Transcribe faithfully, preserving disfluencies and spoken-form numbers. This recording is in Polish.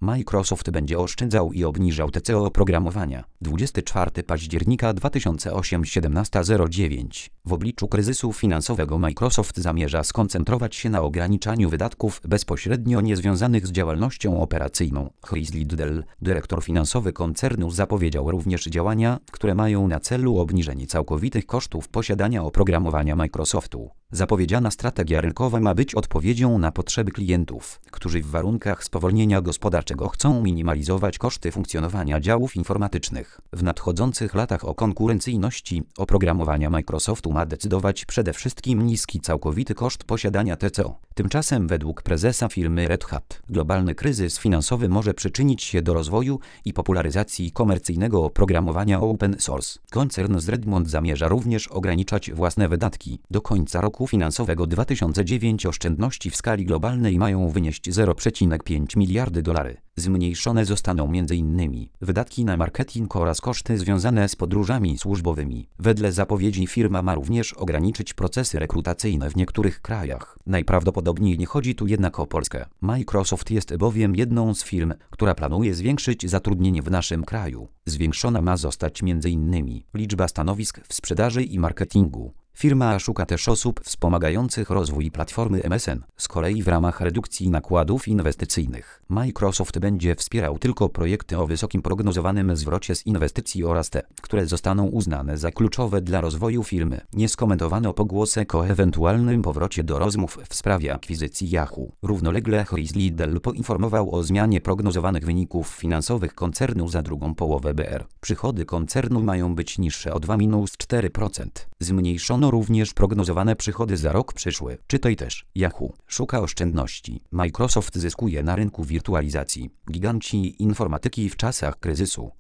Microsoft będzie oszczędzał i obniżał T C O oprogramowania. dwudziestego czwartego października dwa tysiące ósmego, siedemnasta zero dziewięć. W obliczu kryzysu finansowego Microsoft zamierza skoncentrować się na ograniczaniu wydatków bezpośrednio niezwiązanych z działalnością operacyjną. Chris Liddell, dyrektor finansowy koncernu, zapowiedział również działania, które mają na celu obniżenie całkowitych kosztów posiadania oprogramowania Microsoftu. Zapowiedziana strategia rynkowa ma być odpowiedzią na potrzeby klientów, którzy w warunkach spowolnienia gospodarczego chcą minimalizować koszty funkcjonowania działów informatycznych. W nadchodzących latach o konkurencyjności oprogramowania Microsoftu ma decydować przede wszystkim niski całkowity koszt posiadania T C O. Tymczasem według prezesa firmy Red Hat, globalny kryzys finansowy może przyczynić się do rozwoju i popularyzacji komercyjnego oprogramowania open source. Koncern z Redmond zamierza również ograniczać własne wydatki. Do końca roku finansowego dwa tysiące dziewiątego oszczędności w skali globalnej mają wynieść zero przecinek pięć miliardy dolarów. Zmniejszone zostaną między innymi wydatki na marketing oraz koszty związane z podróżami służbowymi. Wedle zapowiedzi firma ma również ograniczyć procesy rekrutacyjne w niektórych krajach. Najprawdopodobniej nie chodzi tu jednak o Polskę. Microsoft jest bowiem jedną z firm, która planuje zwiększyć zatrudnienie w naszym kraju. Zwiększona ma zostać między innymi liczba stanowisk w sprzedaży i marketingu. Firma szuka też osób wspomagających rozwój platformy M S N. Z kolei w ramach redukcji nakładów inwestycyjnych Microsoft będzie wspierał tylko projekty o wysokim prognozowanym zwrocie z inwestycji oraz te, które zostaną uznane za kluczowe dla rozwoju firmy. Nie skomentowano pogłosek o ewentualnym powrocie do rozmów w sprawie akwizycji Yahoo. Równolegle Chris Liddell poinformował o zmianie prognozowanych wyników finansowych koncernu za drugą połowę B R. Przychody koncernu mają być niższe o dwa do czterech procent. Zmniejszono również prognozowane przychody za rok przyszły. Czytaj też. Yahoo szuka oszczędności. Microsoft zyskuje na rynku wirtualizacji. Giganci informatyki w czasach kryzysu.